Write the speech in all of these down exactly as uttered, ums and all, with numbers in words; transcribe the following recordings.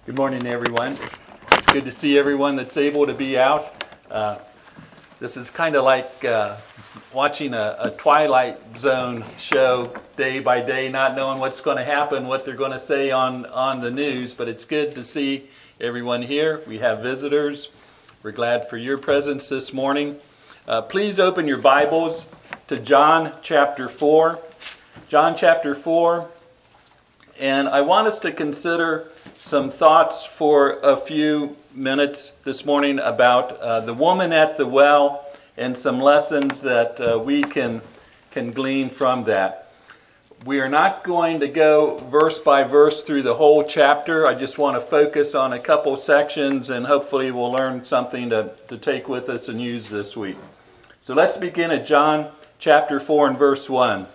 Good morning, everyone. It's good to see everyone that's able to be out. Uh, this is kind of like uh, watching a, a Twilight Zone show day by day, not knowing what's going to happen, what they're going to say on, on the news, but it's good to see everyone here. We have visitors. We're glad for your presence this morning. Uh, please open your Bibles to John chapter four. John chapter four. And I want us to consider some thoughts for a few minutes this morning about uh, the woman at the well and some lessons that uh, we can, can glean from that. We are not going to go verse by verse through the whole chapter. I just want to focus on a couple sections, and hopefully we'll learn something to, to take with us and use this week. So let's begin at John chapter four and verse one.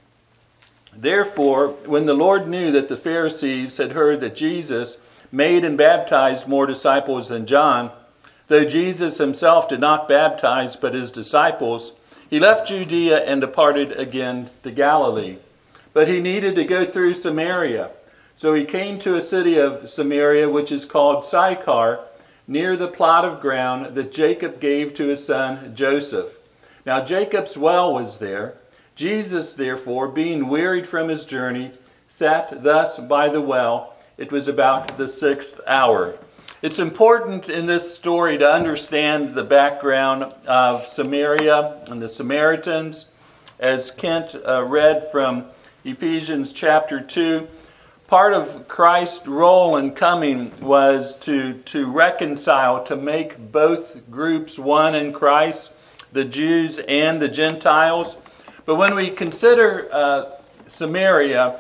Therefore, when the Lord knew that the Pharisees had heard that Jesus made and baptized more disciples than John, though Jesus himself did not baptize but his disciples, he left Judea and departed again to Galilee. But he needed to go through Samaria. So he came to a city of Samaria, which is called Sychar, near the plot of ground that Jacob gave to his son Joseph. Now Jacob's well was there. Jesus, therefore, being wearied from his journey, sat thus by the well. It was about the sixth hour. It's important in this story to understand the background of Samaria and the Samaritans. As Kent uh, read from Ephesians chapter two, part of Christ's role in coming was to, to reconcile, to make both groups one in Christ, the Jews and the Gentiles. But when we consider uh, Samaria,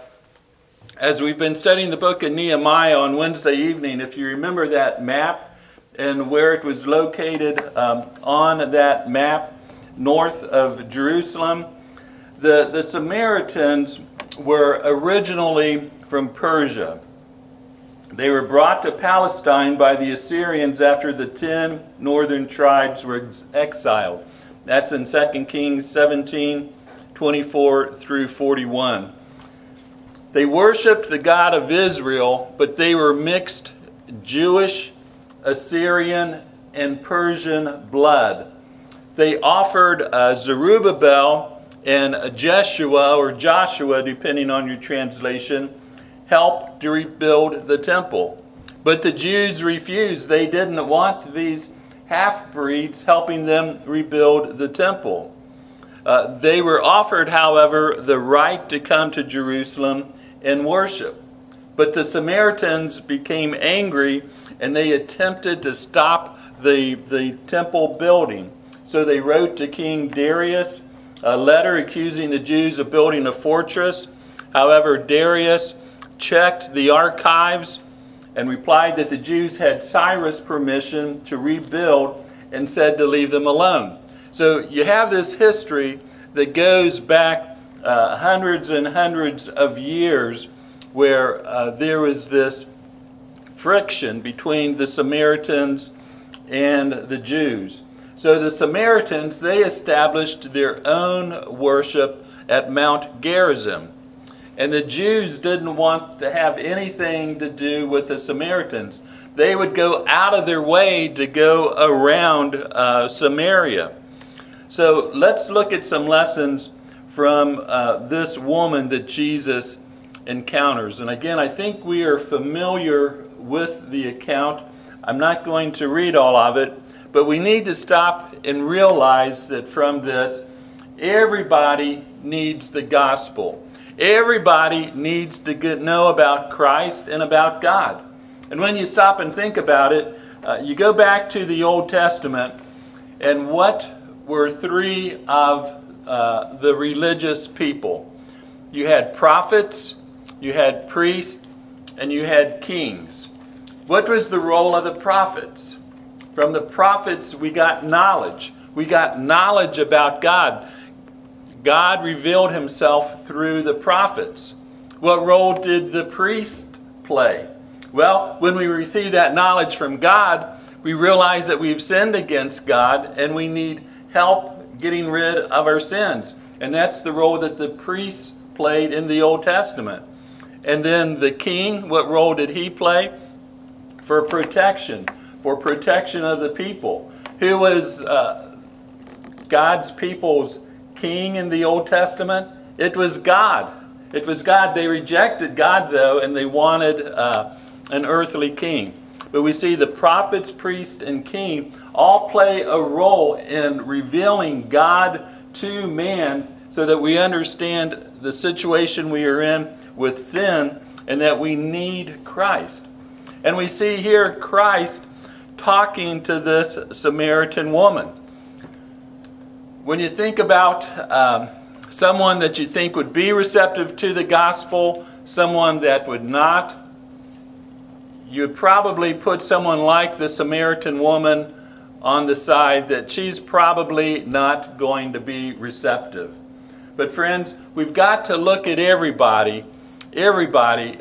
as we've been studying the book of Nehemiah on Wednesday evening, if you remember that map and where it was located um, on that map north of Jerusalem, the, the Samaritans were originally from Persia. They were brought to Palestine by the Assyrians after the ten northern tribes were exiled. That's in Second Kings seventeen, twenty-four through forty-one. They worshipped the God of Israel, but they were mixed Jewish, Assyrian, and Persian blood. They offered uh, Zerubbabel and Jeshua, or Joshua, depending on your translation, help to rebuild the temple. But the Jews refused. They didn't want these half-breeds helping them rebuild the temple. Uh, they were offered, however, the right to come to Jerusalem and worship. But the Samaritans became angry and they attempted to stop the, the temple building. So they wrote to King Darius a letter accusing the Jews of building a fortress. However, Darius checked the archives and replied that the Jews had Cyrus' permission to rebuild and said to leave them alone. So you have this history that goes back uh, hundreds and hundreds of years where uh, there was this friction between the Samaritans and the Jews. So the Samaritans, they established their own worship at Mount Gerizim. And the Jews didn't want to have anything to do with the Samaritans. They would go out of their way to go around uh, Samaria. So let's look at some lessons from uh, this woman that Jesus encounters. And again, I think we are familiar with the account. I'm not going to read all of it, but we need to stop and realize that from this, everybody needs the gospel. Everybody needs to get, know about Christ and about God. And when you stop and think about it, uh, you go back to the Old Testament, and what were three of uh, the religious people? You had prophets, you had priests, and you had kings. What was the role of the prophets? From the prophets, we got knowledge. We got knowledge about God. God revealed himself through the prophets. What role did the priest play? Well, when we receive that knowledge from God, we realize that we've sinned against God and we need help getting rid of our sins. And that's the role that the priests played in the Old Testament. And then the king, what role did he play? for protection, for protection of the people. Who was uh, God's people's king in the Old Testament? It was God. It was God. They rejected God, though, and they wanted uh, an earthly king. But we see the prophets, priest, and king all play a role in revealing God to man so that we understand the situation we are in with sin and that we need Christ. And we see here Christ talking to this Samaritan woman. When you think about um, someone that you think would be receptive to the gospel, someone that would not, you would probably put someone like the Samaritan woman on the side that she's probably not going to be receptive. But friends, we've got to look at everybody, everybody,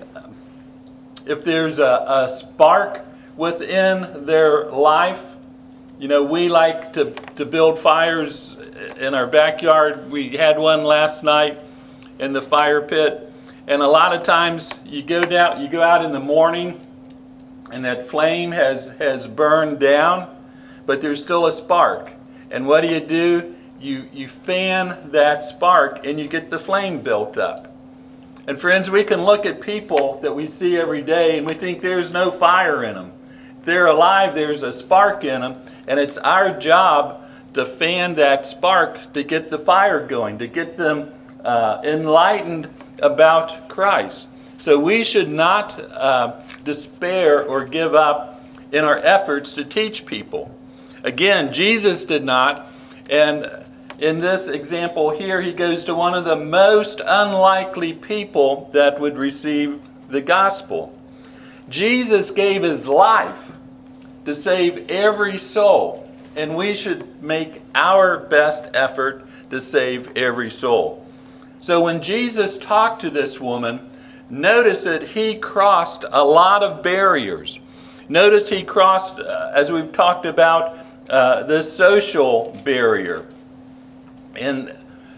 if there's a, a spark within their life. You know, we like to, to build fires in our backyard. We had one last night in the fire pit. And a lot of times you go down, you go out in the morning and that flame has, has burned down, but there's still a spark. And what do you do? You, you fan that spark and you get the flame built up. And friends, we can look at people that we see every day and we think there's no fire in them. If they're alive, there's a spark in them, and it's our job to fan that spark to get the fire going, to get them uh, enlightened about Christ. So we should not uh, despair or give up in our efforts to teach people. Again, Jesus did not, and in this example here, he goes to one of the most unlikely people that would receive the gospel. Jesus gave his life to save every soul, and we should make our best effort to save every soul. So when Jesus talked to this woman, notice that he crossed a lot of barriers. Notice he crossed, uh, as we've talked about, uh, the social barrier. And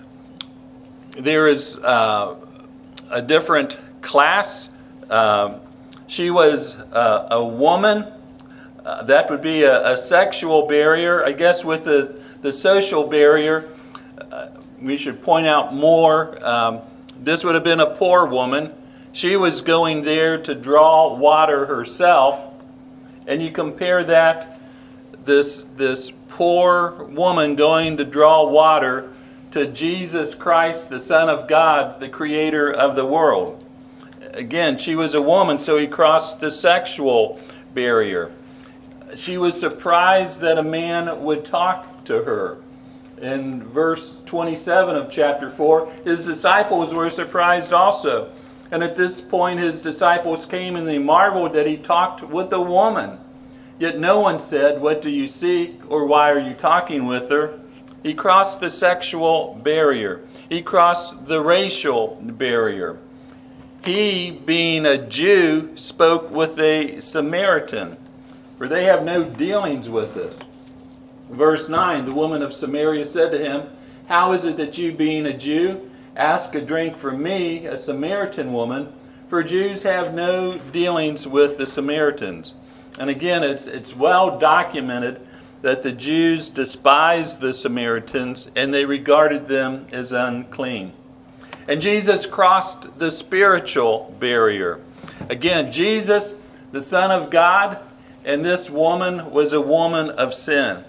there is uh, a different class. Uh, she was uh, a woman. Uh, that would be a, a sexual barrier. I guess with the, the social barrier, uh, we should point out more. Um, this would have been a poor woman. She was going there to draw water herself. And you compare that, this, this poor woman going to draw water, to Jesus Christ, the Son of God, the creator of the world. Again, she was a woman, so he crossed the sexual barrier. She was surprised that a man would talk to her. In verse twenty-seven of chapter four, his disciples were surprised also. And at this point, his disciples came and they marveled that he talked with a woman. Yet no one said, "What do you seek?" or "Why are you talking with her?" He crossed the sexual barrier. He crossed the racial barrier. He, being a Jew, spoke with a Samaritan, for they have no dealings with us. Verse nine, the woman of Samaria said to him, "How is it that you, being a Jew, ask a drink from me, a Samaritan woman? For Jews have no dealings with the Samaritans." And again, it's it's well documented that the Jews despised the Samaritans and they regarded them as unclean. And Jesus crossed the spiritual barrier. Again, Jesus, the Son of God, and this woman was a woman of sin.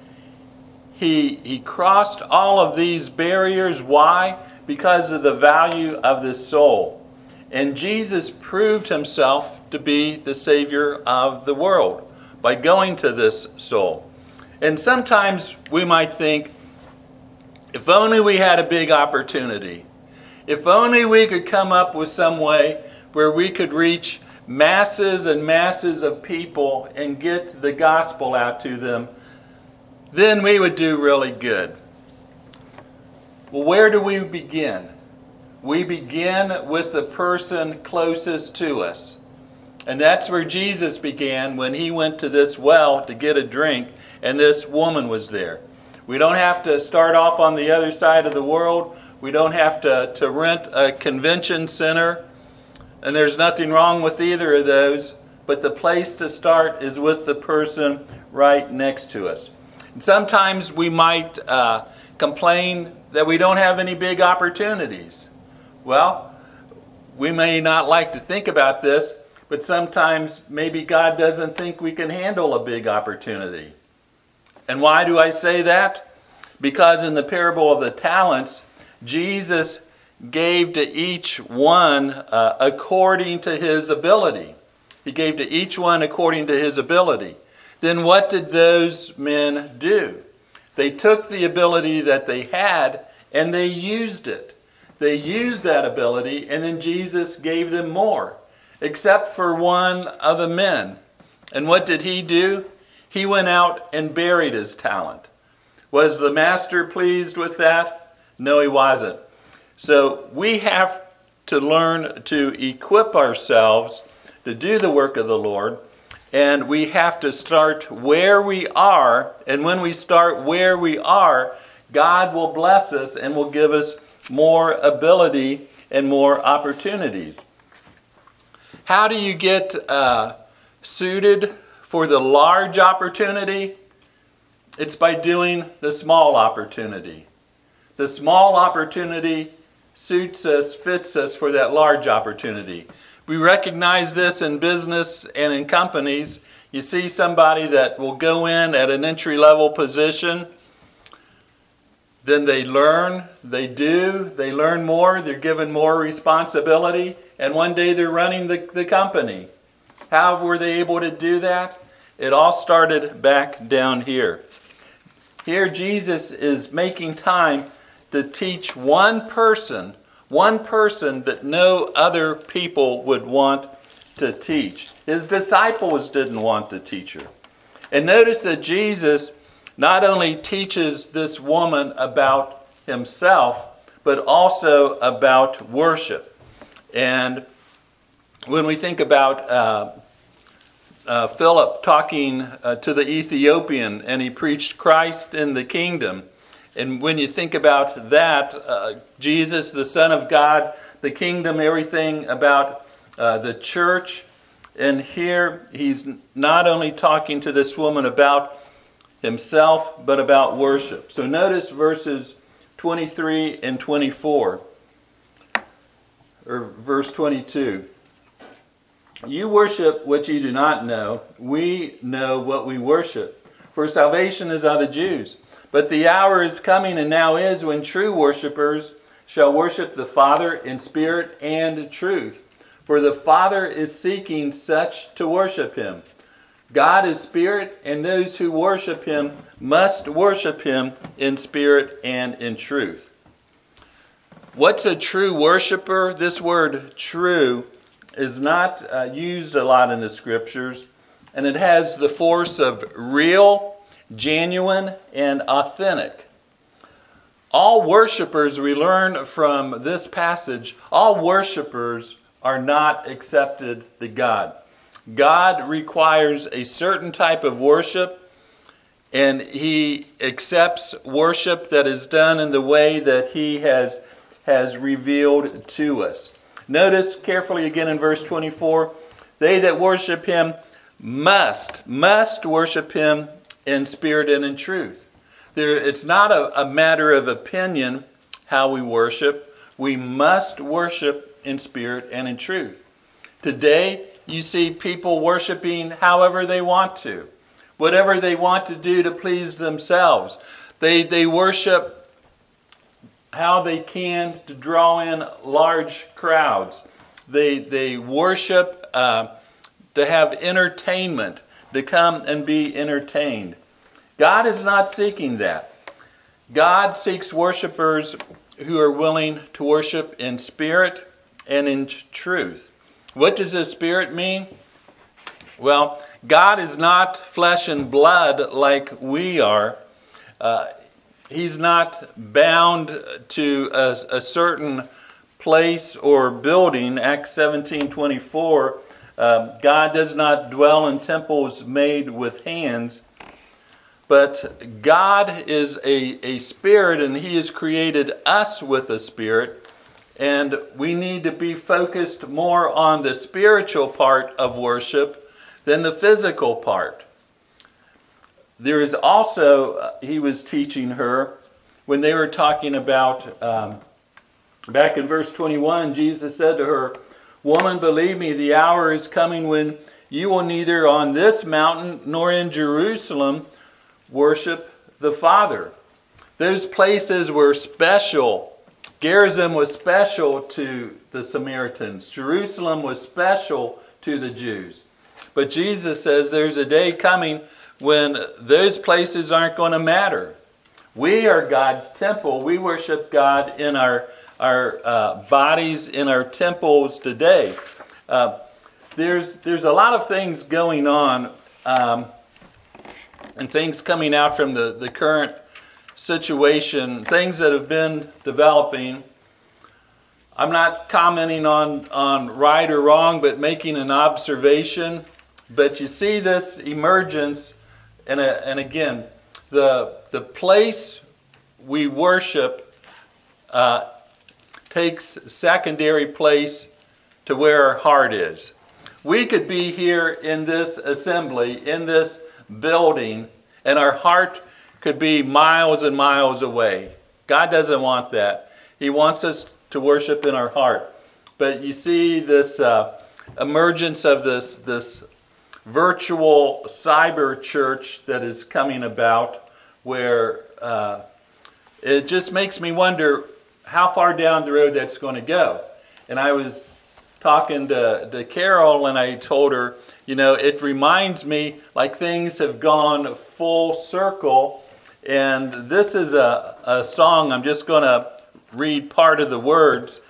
He, he crossed all of these barriers. Why? Because of the value of the soul. And Jesus proved himself to be the Savior of the world by going to this soul. And sometimes we might think, if only we had a big opportunity. If only we could come up with some way where we could reach masses and masses of people and get the gospel out to them, then we would do really good. Well, where do we begin? We begin with the person closest to us. And that's where Jesus began when he went to this well to get a drink, and this woman was there. We don't have to start off on the other side of the world. We don't have to, to rent a convention center. And there's nothing wrong with either of those. but the place to start is with the person right next to us. And sometimes we might uh, complain that we don't have any big opportunities. Well, we may not like to think about this, but sometimes maybe God doesn't think we can handle a big opportunity. And why do I say that? Because in the parable of the talents, Jesus gave to each one uh, according to his ability. He gave to each one according to his ability. Then what did those men do? They took the ability that they had and they used it. They used that ability, and then Jesus gave them more, except for one of the men. And what did he do? He went out and buried his talent. Was the master pleased with that? No, he wasn't. So we have to learn to equip ourselves to do the work of the Lord, and we have to start where we are, and when we start where we are, God will bless us and will give us more ability and more opportunities. How do you get uh, suited for the large opportunity? It's by doing the small opportunity. The small opportunity suits us, fits us for that large opportunity. We recognize this in business and in companies. You see somebody that will go in at an entry-level position, then they learn, they do, they learn more, they're given more responsibility, and one day they're running the, the company. How were they able to do that? It all started back down here. Here Jesus is making time to teach one person, one person that no other people would want to teach. His disciples didn't want the teacher. And notice that Jesus not only teaches this woman about himself, but also about worship. And when we think about uh, uh, Philip talking uh, to the Ethiopian, and he preached Christ in the kingdom, and when you think about that, uh, Jesus, the Son of God, the kingdom, everything about uh, the church, and here he's not only talking to this woman about himself, but about worship. So notice verses twenty-three and twenty-four, or verse twenty-two. You worship what you do not know. We know what we worship, for salvation is of the Jews. But the hour is coming, and now is, when true worshipers shall worship the Father in spirit and truth. For the Father is seeking such to worship him. God is spirit, and those who worship him must worship him in spirit and in truth. What's a true worshiper? This word true is not uh, used a lot in the scriptures, and it has the force of real, genuine, and authentic. All worshipers, we learn from this passage, all worshipers are not accepted to God. God requires a certain type of worship, and he accepts worship that is done in the way that he has, has revealed to us. Notice carefully again in verse twenty-four, they that worship him must, must worship him in spirit and in truth. There, it's not a, a matter of opinion how we worship. We must worship in spirit and in truth. Today, you see people worshiping however they want to, whatever they want to do to please themselves. They, they worship how they can to draw in large crowds. They, they worship uh, to have entertainment, to come and be entertained. God is not seeking that. God seeks worshipers who are willing to worship in spirit and in truth. What does this spirit mean? Well, God is not flesh and blood like we are. Uh, he's not bound to a, a certain place or building. Acts seventeen twenty-four. Uh, God does not dwell in temples made with hands. But God is a, a spirit, and he has created us with a spirit. And we need to be focused more on the spiritual part of worship Then the physical part. There is also, uh, he was teaching her, when they were talking about, um, back in verse twenty-one, Jesus said to her, "Woman, believe me, the hour is coming when you will neither on this mountain nor in Jerusalem worship the Father." Those places were special. Gerizim was special to the Samaritans. Jerusalem was special to the Jews. But Jesus says there's a day coming when those places aren't going to matter. We are God's temple. We worship God in our, our uh, bodies, in our temples today. Uh, there's, there's a lot of things going on um, and things coming out from the, the current situation, things that have been developing. I'm not commenting on, on right or wrong, but making an observation. But you see this emergence, and, a, and again, the, the place we worship uh, takes secondary place to where our heart is. We could be here in this assembly, in this building, and our heart could be miles and miles away. God doesn't want that. He wants us to worship in our heart. But you see this uh, emergence of this, this virtual cyber church that is coming about, where uh, it just makes me wonder how far down the road that's going to go. And I was talking to, to Carol, and I told her, you know, it reminds me like things have gone full circle. And this is a, a song, I'm just going to read part of the words.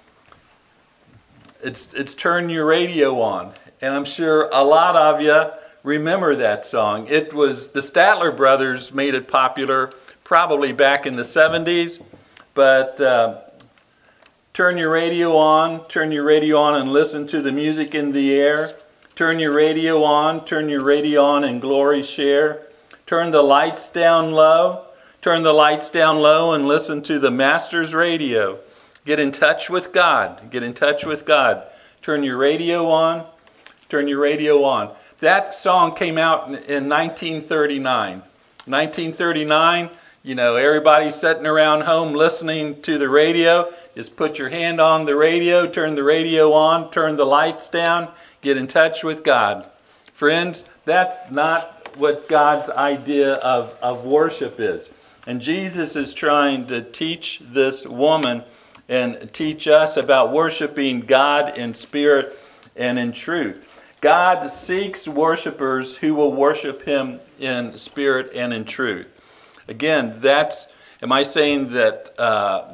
It's, it's Turn Your Radio On. And I'm sure a lot of you remember that song. It was, the Statler brothers made it popular probably back in the seventies. But uh, turn your radio on, turn your radio on and listen to the music in the air. Turn your radio on, turn your radio on and glory share. Turn the lights down low, turn the lights down low and listen to the Master's radio. Get in touch with God, get in touch with God. Turn your radio on, turn your radio on. That song came out in, in nineteen thirty-nine. nineteen thirty-nine, you know, everybody's sitting around home listening to the radio. Just put your hand on the radio, turn the radio on, turn the lights down, get in touch with God. Friends, that's not what God's idea of, of worship is. And Jesus is trying to teach this woman and teach us about worshiping God in spirit and in truth. God seeks worshipers who will worship Him in spirit and in truth. Again, that's, am I saying that, uh,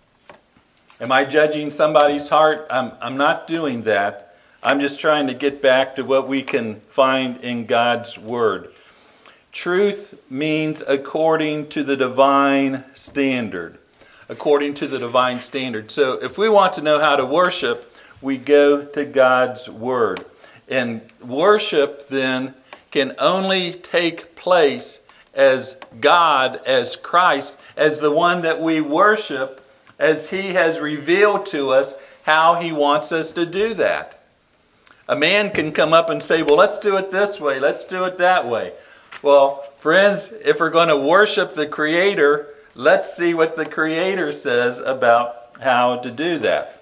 am I judging somebody's heart? I'm, I'm not doing that. I'm just trying to get back to what we can find in God's Word. Truth means according to the divine standard. According to the divine standard. So if we want to know how to worship, we go to God's Word. And worship then can only take place as God, as Christ, as the one that we worship, as He has revealed to us how He wants us to do that. A man can come up and say, well, let's do it this way, let's do it that way. Well, friends, if we're going to worship the Creator, let's see what the Creator says about how to do that.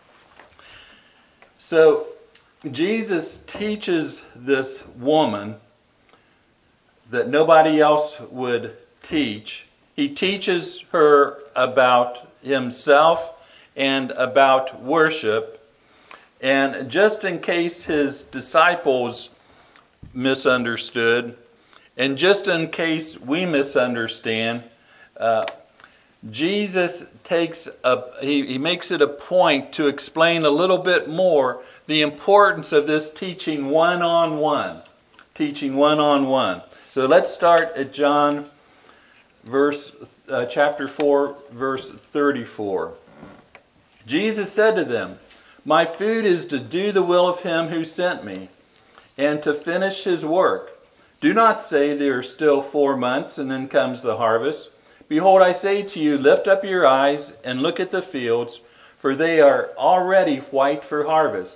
So, Jesus teaches this woman that nobody else would teach. He teaches her about Himself and about worship. And just in case His disciples misunderstood, and just in case we misunderstand, uh, Jesus takes a, he, he makes it a point to explain a little bit more the importance of this teaching one-on-one. Teaching one-on-one. So let's start at John verse uh, chapter four, verse thirty-four. Jesus said to them, "My food is to do the will of Him who sent me, and to finish His work. Do not say there are still four months, and then comes the harvest. Behold, I say to you, lift up your eyes and look at the fields, for they are already white for harvest.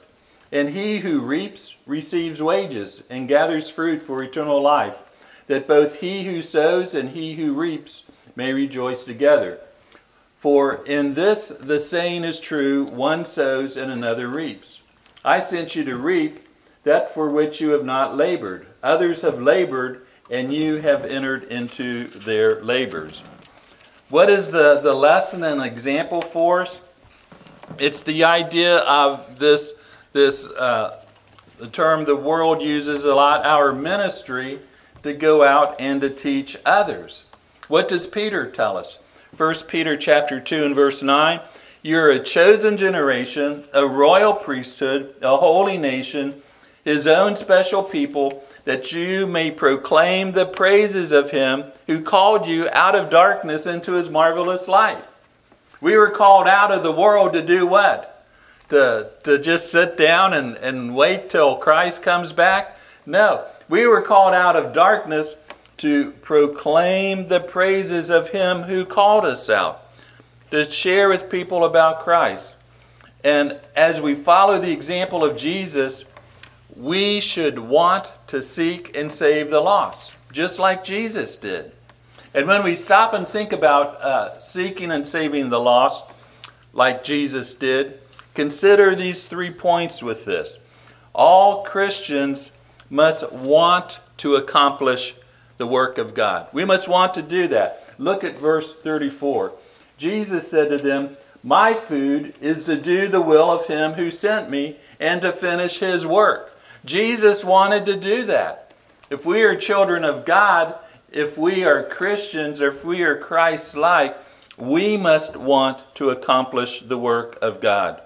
And he who reaps receives wages and gathers fruit for eternal life, that both he who sows and he who reaps may rejoice together. For in this the saying is true, one sows and another reaps. I sent you to reap that for which you have not labored. Others have labored, and you have entered into their labors. What is the, the lesson and example for us? It's the idea of this, this uh, the term the world uses a lot, our ministry, to go out and to teach others. What does Peter tell us? First Peter chapter two and verse nine, you're a chosen generation, a royal priesthood, a holy nation, his own special people, that you may proclaim the praises of him who called you out of darkness into his marvelous light. We were called out of the world to do what? To, to just sit down and, and wait till Christ comes back? No. We were called out of darkness to proclaim the praises of him who called us out, to share with people about Christ. And as we follow the example of Jesus, we should want to seek and save the lost, just like Jesus did. And when we stop and think about uh, seeking and saving the lost, like Jesus did, consider these three points with this. All Christians must want to accomplish the work of God. We must want to do that. Look at verse thirty-four. Jesus said to them, my food is to do the will of him who sent me and to finish his work. Jesus wanted to do that. If we are children of God, if we are Christians, or if we are Christ-like, we must want to accomplish the work of God.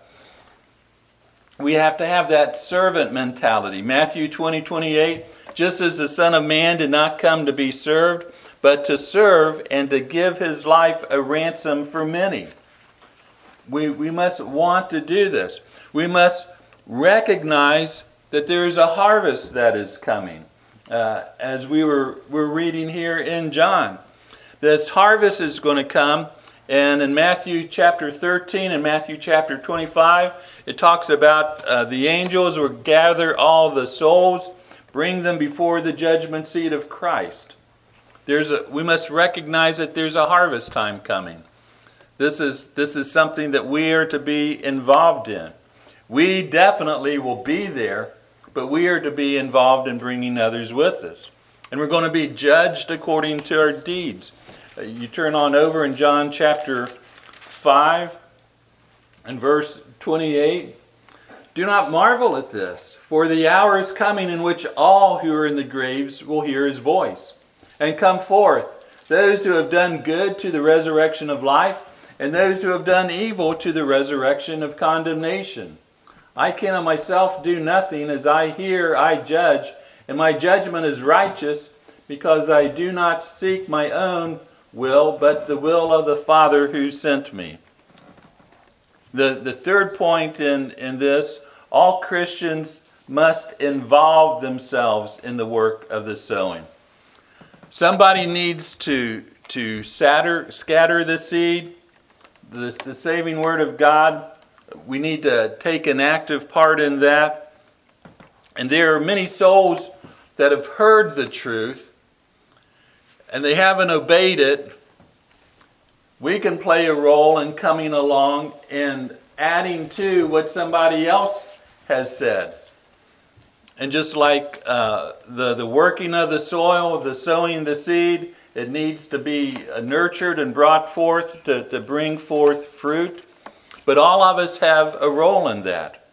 We have to have that servant mentality. Matthew twenty, twenty-eight, just as the Son of Man did not come to be served, but to serve and to give his life a ransom for many. We, we must want to do this. We must recognize that there is a harvest that is coming. Uh, as we were, were reading here in John, this harvest is going to come. And in Matthew chapter thirteen and Matthew chapter twenty-five, it talks about uh, the angels will gather all the souls, bring them before the judgment seat of Christ. There's a, we must recognize that there's a harvest time coming. This is, this is something that we are to be involved in. We definitely will be there, but we are to be involved in bringing others with us. And we're going to be judged according to our deeds. Uh, you turn on over in John chapter five and verse twenty-eight. Do not marvel at this, for the hour is coming in which all who are in the graves will hear his voice and come forth, those who have done good to the resurrection of life, and those who have done evil to the resurrection of condemnation. I can of myself do nothing. As I hear, I judge, and my judgment is righteous, because I do not seek my own will, but the will of the Father who sent me. The, the third point in, in this, all Christians must involve themselves in the work of the sowing. Somebody needs to, to scatter, scatter the seed, the, the saving word of God. We need to take an active part in that. And there are many souls that have heard the truth and they haven't obeyed it. We can play a role in coming along and adding to what somebody else has said. And just like uh, the, the working of the soil, the sowing the seed, it needs to be nurtured and brought forth to, to bring forth fruit. But all of us have a role in that.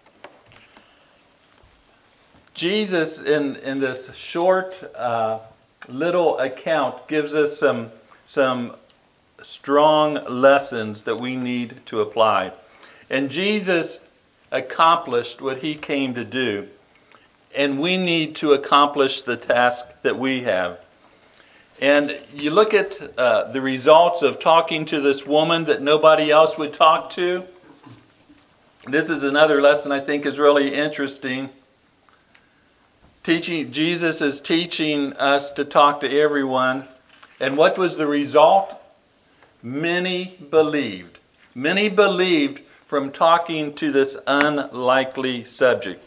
Jesus, in, in this short uh, little account, gives us some, some strong lessons that we need to apply. And Jesus accomplished what he came to do. And we need to accomplish the task that we have. And you look at uh, the results of talking to this woman that nobody else would talk to. This is another lesson I think is really interesting. Teaching, Jesus is teaching us to talk to everyone. And what was the result? Many believed. Many believed from talking to this unlikely subject.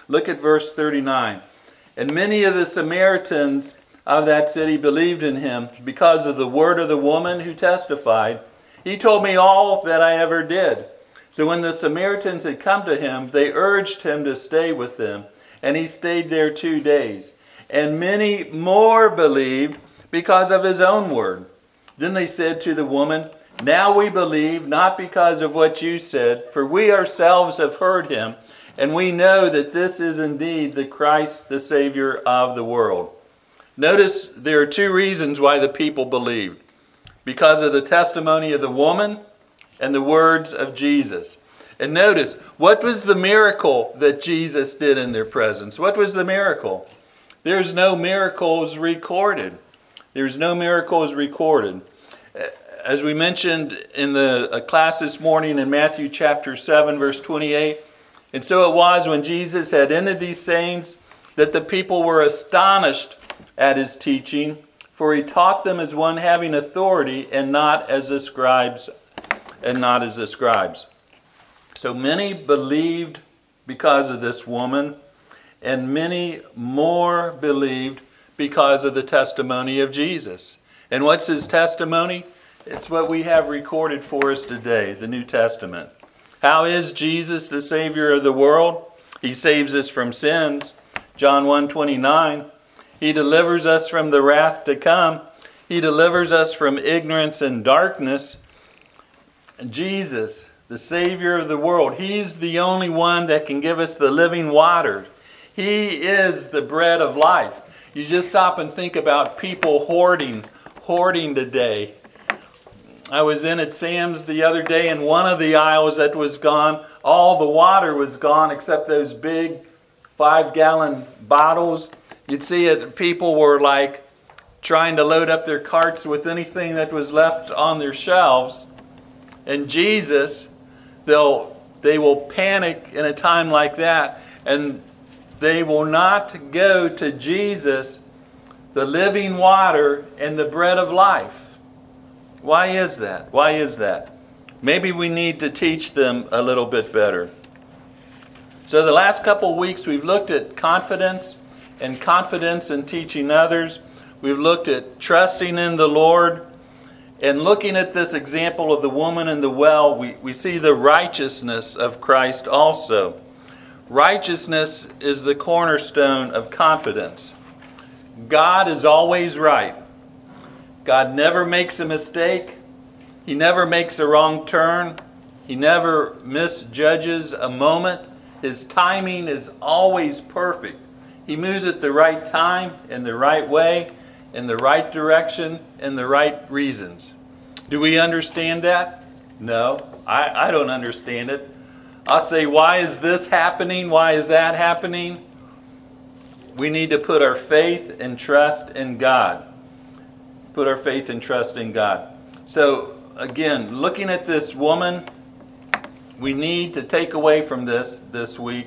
Look at verse thirty-nine. And many of the Samaritans of that city believed in him because of the word of the woman who testified, "He told me all that I ever did." So when the Samaritans had come to him, they urged him to stay with them, and he stayed there two days. And many more believed because of his own word. Then they said to the woman, "Now we believe, not because of what you said, for we ourselves have heard him, and we know that this is indeed the Christ, the Savior of the world." Notice there are two reasons why the people believed. Because of the testimony of the woman and the words of Jesus. And notice, what was the miracle that Jesus did in their presence? What was the miracle? There's no miracles recorded. There's no miracles recorded. As we mentioned in the class this morning in Matthew chapter seven, verse twenty-eight, and so it was when Jesus had ended these sayings that the people were astonished at his teaching, for he taught them as one having authority and not as the scribes and not as the scribes. So many believed because of this woman, and many more believed because of the testimony of Jesus. And what's his testimony? It's what we have recorded for us today, the New Testament. How is Jesus the Savior of the world? He saves us from sins. John one twenty-nine. He delivers us from the wrath to come. He delivers us from ignorance and darkness. Jesus, the Savior of the world, he's the only one that can give us the living water. He is the bread of life. You just stop and think about people hoarding, hoarding today. I was in at Sam's the other day, and one of the aisles that was gone, all the water was gone except those big five-gallon bottles. You'd see it, people were like trying to load up their carts with anything that was left on their shelves. And Jesus, they'll they will panic in a time like that, and they will not go to Jesus, the living water and the bread of life. Why is that? Why is that? Maybe we need to teach them a little bit better. So the last couple of weeks we've looked at confidence and confidence in teaching others. We've looked at trusting in the Lord. And looking at this example of the woman in the well, we, we see the righteousness of Christ also. Righteousness is the cornerstone of confidence. God is always right. God never makes a mistake. He never makes a wrong turn. He never misjudges a moment. His timing is always perfect. He moves at the right time, in the right way, in the right direction, in the right reasons. Do we understand that? No, I, I don't understand it. I'll say, why is this happening? Why is that happening? We need to put our faith and trust in God. Put our faith and trust in God. So, again, looking at this woman, we need to take away from this this week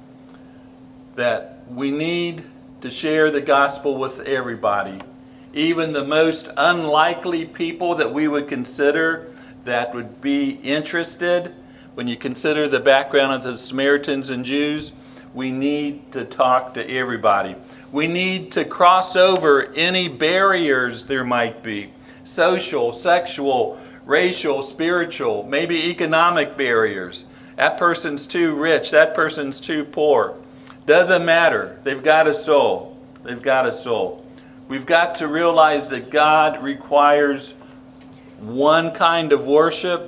that we need to share the gospel with everybody. Even the most unlikely people that we would consider that would be interested. When you consider the background of the Samaritans and Jews, we need to talk to everybody. We need to cross over any barriers there might be. Social, sexual, racial, spiritual, maybe economic barriers. That person's too rich, that person's too poor. Doesn't matter. They've got a soul. They've got a soul. We've got to realize that God requires one kind of worship.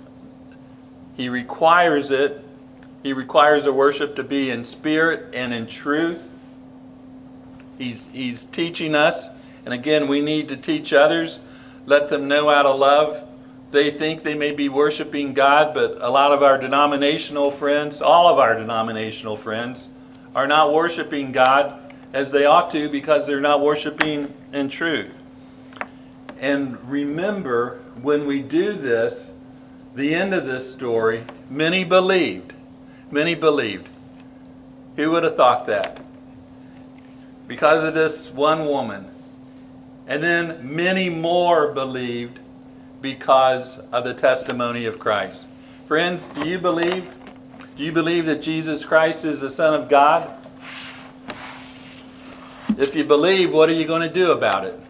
He requires it. He requires a worship to be in spirit and in truth. He's, he's teaching us. And again, we need to teach others. Let them know how to love. They think they may be worshiping God, but a lot of our denominational friends, all of our denominational friends, are not worshiping God as they ought to because they're not worshiping in truth. And remember, when we do this, the end of this story, many believed. Many believed. Who would have thought that? Because of this one woman. And then many more believed because of the testimony of Christ. Friends, do you believe? Do you believe that Jesus Christ is the Son of God? If you believe, what are you going to do about it?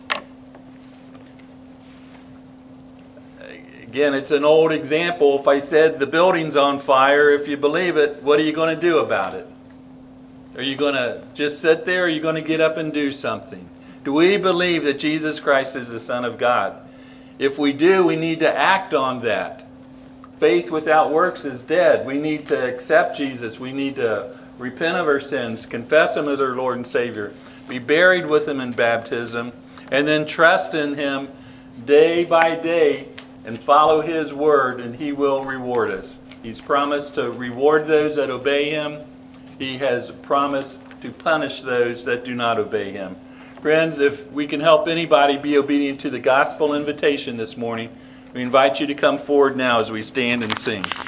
Again, it's an old example. If I said the building's on fire, if you believe it, what are you going to do about it? Are you going to just sit there, or are you going to get up and do something? Do we believe that Jesus Christ is the Son of God? If we do, we need to act on that. Faith without works is dead. We need to accept Jesus. We need to repent of our sins, confess Him as our Lord and Savior, be buried with Him in baptism, and then trust in Him day by day and follow His word, and He will reward us. He's promised to reward those that obey Him. He has promised to punish those that do not obey Him. Friends, if we can help anybody be obedient to the gospel invitation this morning, we invite you to come forward now as we stand and sing.